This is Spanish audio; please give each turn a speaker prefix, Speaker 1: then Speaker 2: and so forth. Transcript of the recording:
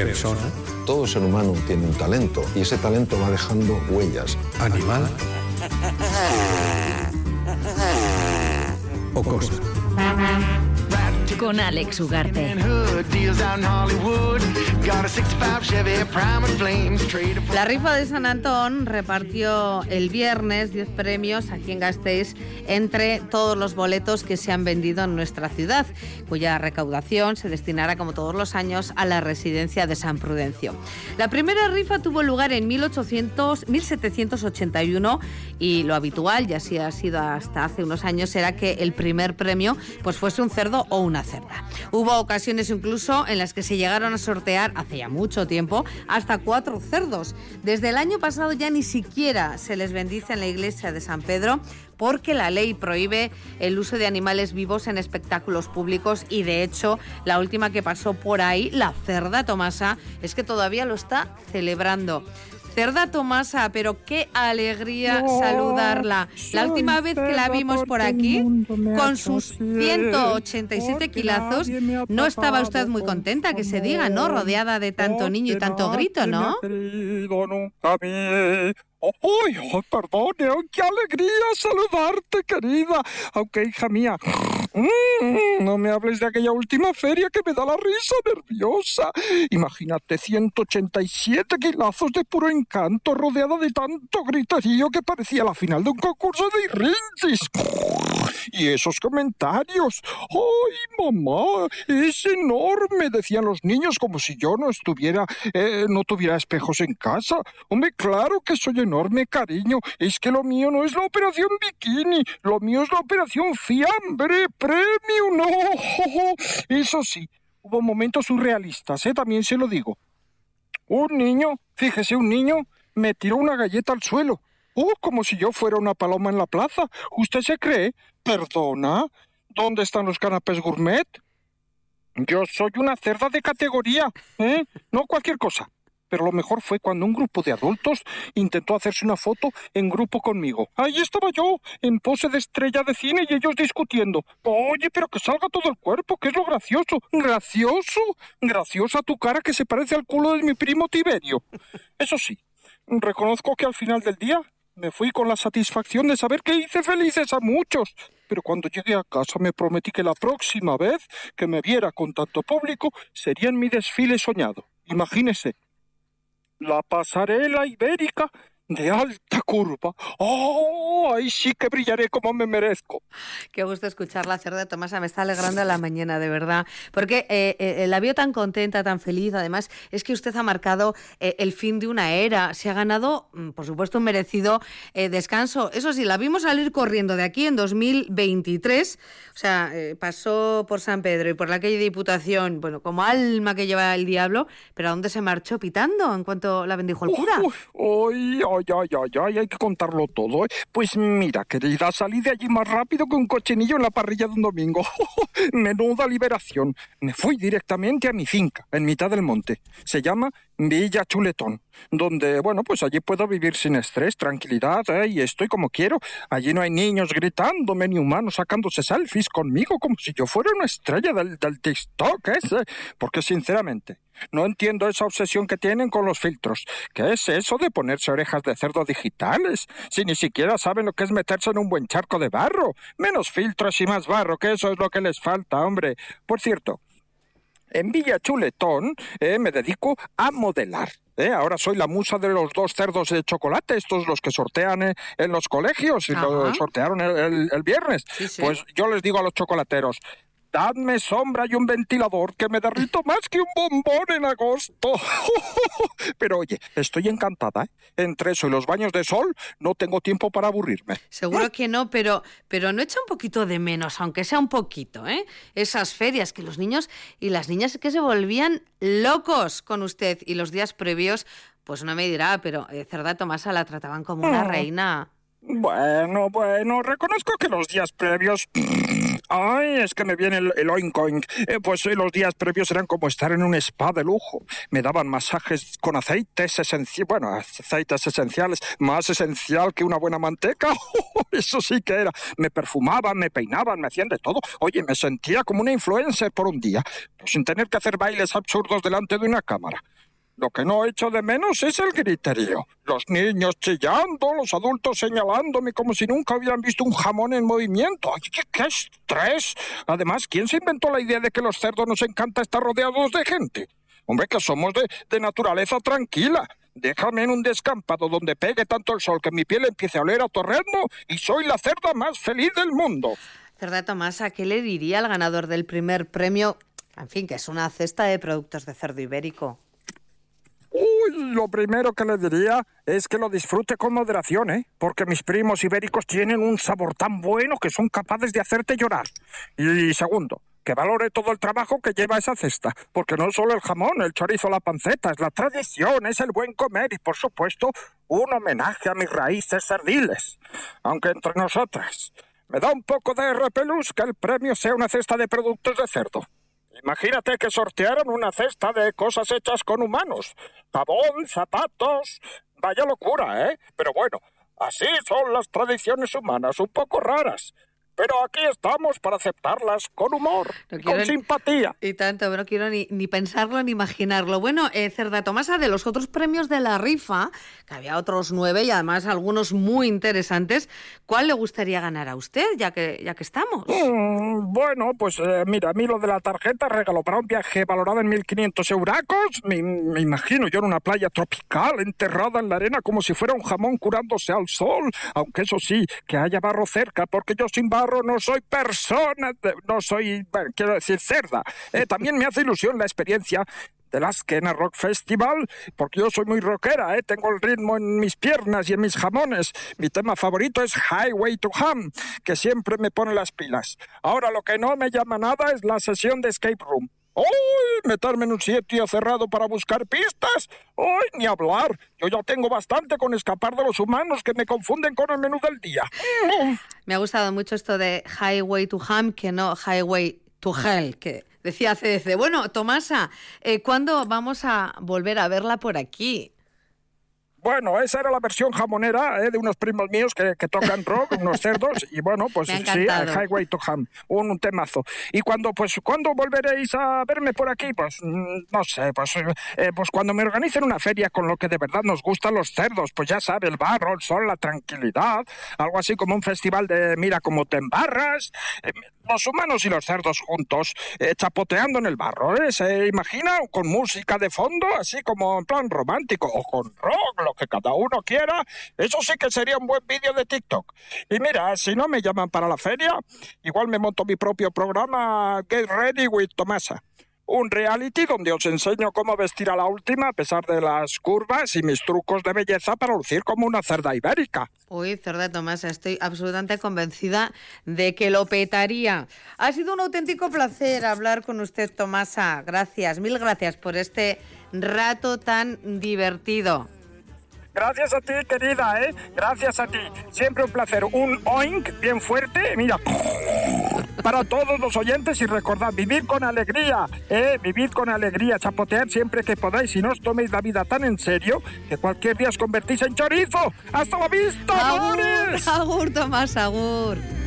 Speaker 1: persona,
Speaker 2: todo ser humano tiene un talento y ese talento va dejando huellas.
Speaker 1: animal o cosa.
Speaker 3: Con Alex Ugarte.
Speaker 4: La rifa de San Antón repartió el viernes 10 premios aquí en Gasteiz entre todos los boletos que se han vendido en nuestra ciudad, cuya recaudación se destinará, como todos los años, a la residencia de San Prudencio. La primera rifa tuvo lugar en 1781 y lo habitual, y así ha sido hasta hace unos años, era que el primer premio pues fuese un cerdo o una cerda. Hubo ocasiones incluso en las que se llegaron a sortear, hace ya mucho tiempo, hasta 4 cerdos. Desde el año pasado ya ni siquiera se les bendice en la iglesia de San Pedro, porque la ley prohíbe el uso de animales vivos en espectáculos públicos y, de hecho, la última que pasó por ahí, la cerda Tomasa, es que todavía lo está celebrando. Cerda Tomasa, pero qué alegría saludarla. La última vez que la vimos por aquí, con sus 187 kilazos, no estaba usted muy contenta, que se diga, ¿no? Rodeada de tanto niño y tanto grito, ¿no?
Speaker 5: ¡Ay, perdone! ¡Qué alegría saludarte, querida! Aunque, hija mía, no me hables de aquella última feria que me da la risa nerviosa. Imagínate, 187 kilazos de puro encanto, rodeada de tanto griterío que parecía la final de un concurso de irrinchis. Y esos comentarios. ¡Ay, mamá! ¡Es enorme! Decían los niños, como si yo no tuviera espejos en casa. Hombre, claro que soy enorme, cariño. Es que lo mío no es la operación bikini. Lo mío es la operación fiambre premium. ¡No! Eso sí, hubo momentos surrealistas, también se lo digo. Un niño me tiró una galleta al suelo. Como si yo fuera una paloma en la plaza. ¿Usted se cree? ¿Perdona? ¿Dónde están los canapés gourmet? Yo soy una cerda de categoría, no cualquier cosa. Pero lo mejor fue cuando un grupo de adultos intentó hacerse una foto en grupo conmigo. Ahí estaba yo, en pose de estrella de cine y ellos discutiendo. Oye, pero que salga todo el cuerpo, que es lo gracioso. ¿Gracioso? Graciosa tu cara que se parece al culo de mi primo Tiberio. Eso sí, reconozco que al final del día me fui con la satisfacción de saber que hice felices a muchos. Pero cuando llegué a casa me prometí que la próxima vez que me viera con tanto público sería en mi desfile soñado. Imagínese, la pasarela ibérica de alta curva. ¡Oh! Ahí sí que brillaré como me merezco.
Speaker 4: Qué gusto escuchar la cerda Tomasa, me está alegrando la mañana, de verdad. Porque la veo tan contenta, tan feliz. Además, es que usted ha marcado el fin de una era. Se ha ganado, por supuesto, un merecido descanso. Eso sí, la vimos salir corriendo de aquí en 2023. O sea, pasó por San Pedro y por la calle de Diputación, bueno, como alma que lleva el diablo. Pero ¿a dónde se marchó pitando en cuanto la bendijo el cura?
Speaker 5: Ay, hay que contarlo todo. Pues mira, querida, salí de allí más rápido que un cochinillo en la parrilla de un domingo. Menuda liberación. Me fui directamente a mi finca, en mitad del monte. Se llama Villa Chuletón, donde, bueno, pues allí puedo vivir sin estrés, tranquilidad, y estoy como quiero. Allí no hay niños gritándome ni humanos sacándose selfies conmigo como si yo fuera una estrella del TikTok, porque sinceramente no entiendo esa obsesión que tienen con los filtros. ¿Qué es eso de ponerse orejas de cerdo digitales? Si ni siquiera saben lo que es meterse en un buen charco de barro. Menos filtros y más barro, que eso es lo que les falta, hombre. Por cierto, en Villa Chuletón me dedico a modelar. Ahora soy la musa de los 2 cerdos de chocolate, estos los que sortean en los colegios, y lo sortearon el viernes. Sí. Pues yo les digo a los chocolateros: dadme sombra y un ventilador, que me derrito más que un bombón en agosto. Pero oye, estoy encantada, Entre eso y los baños de sol, no tengo tiempo para aburrirme.
Speaker 4: Seguro que no, pero no echa un poquito de menos, aunque sea un poquito, esas ferias, que los niños y las niñas que se volvían locos con usted, y los días previos, pues no me dirá, pero cerda Tomasa la trataban como una reina.
Speaker 5: Bueno, reconozco que los días previos Ay, es que me viene el oink oink. Pues los días previos eran como estar en un spa de lujo. Me daban masajes con aceites esenciales, más esencial que una buena manteca. Eso sí que era. Me perfumaban, me peinaban, me hacían de todo. Oye, me sentía como una influencer por un día, sin tener que hacer bailes absurdos delante de una cámara. Lo que no echo de menos es el griterío. Los niños chillando, los adultos señalándome como si nunca hubieran visto un jamón en movimiento. ¡Ay, qué estrés! Además, ¿quién se inventó la idea de que los cerdos nos encanta estar rodeados de gente? Hombre, que somos de naturaleza tranquila. Déjame en un descampado donde pegue tanto el sol que mi piel empiece a oler a torrendo y soy la cerda más feliz del mundo.
Speaker 4: Cerda Tomasa, ¿qué le diría al ganador del primer premio? En fin, que es una cesta de productos de cerdo ibérico.
Speaker 5: Uy, lo primero que le diría es que lo disfrute con moderación, ¿eh? Porque mis primos ibéricos tienen un sabor tan bueno que son capaces de hacerte llorar. Y segundo, que valore todo el trabajo que lleva esa cesta, porque no solo el jamón, el chorizo, la panceta, es la tradición, es el buen comer y, por supuesto, un homenaje a mis raíces cerdiles. Aunque entre nosotras, me da un poco de repelús que el premio sea una cesta de productos de cerdo. Imagínate que sortearan una cesta de cosas hechas con humanos. Jabón, zapatos... Vaya locura, ¿eh? Pero bueno, así son las tradiciones humanas, un poco raras. Pero aquí estamos para aceptarlas con humor, con simpatía.
Speaker 4: Y tanto, no quiero ni pensarlo ni imaginarlo. Bueno, Cerda Tomasa, de los otros premios de la rifa, que había otros 9 y además algunos muy interesantes, ¿cuál le gustaría ganar a usted, ya que estamos?
Speaker 5: Bueno, pues mira, a mí lo de la tarjeta regalo para un viaje valorado en 1.500 euracos, me imagino yo en una playa tropical, enterrada en la arena como si fuera un jamón curándose al sol, aunque eso sí, que haya barro cerca, porque yo sin barro no soy persona, no soy, bueno, quiero decir, cerda. También me hace ilusión la experiencia del Askena Rock Festival, porque yo soy muy rockera, tengo el ritmo en mis piernas y en mis jamones. Mi tema favorito es Highway to Ham, que siempre me pone las pilas. Ahora lo que no me llama nada es la sesión de Escape Room. ¡Uy! ¿Meterme en un sitio cerrado para buscar pistas? ¡Uy! Ni hablar. Yo ya tengo bastante con escapar de los humanos que me confunden con el menú del día.
Speaker 4: Me ha gustado mucho esto de Highway to Ham, que no Highway to Hell, que decía CDC. Bueno, Tomasa, ¿cuándo vamos a volver a verla por aquí?
Speaker 5: Bueno, esa era la versión jamonera de unos primos míos que tocan rock, unos cerdos, y bueno, pues sí, Highway to Ham, un temazo. Y ¿cuándo volveréis a verme por aquí? Pues no sé, pues cuando me organicen una feria con lo que de verdad nos gustan los cerdos, pues ya sabe, el barro, el sol, la tranquilidad, algo así como un festival de mira cómo te embarras, los humanos y los cerdos juntos, chapoteando en el barro, ¿se imagina? Con música de fondo, así como en plan romántico, o con rock, lo que cada uno quiera. Eso sí que sería un buen vídeo de TikTok. Y mira, si no me llaman para la feria, igual me monto mi propio programa Get Ready with Tomasa. Un reality donde os enseño cómo vestir a la última a pesar de las curvas y mis trucos de belleza para lucir como una cerda ibérica.
Speaker 4: Uy, Cerda Tomasa, estoy absolutamente convencida de que lo petaría. Ha sido un auténtico placer hablar con usted, Tomasa. Gracias, mil gracias por este rato tan divertido.
Speaker 5: Gracias a ti, querida, Gracias a ti. Siempre un placer. Un oink bien fuerte, mira, para todos los oyentes y recordad, vivid con alegría, vivid con alegría, chapotead siempre que podáis y no os toméis la vida tan en serio que cualquier día os convertís en chorizo. ¡Hasta la vista, amores!
Speaker 4: Agur, Tomasa, agur.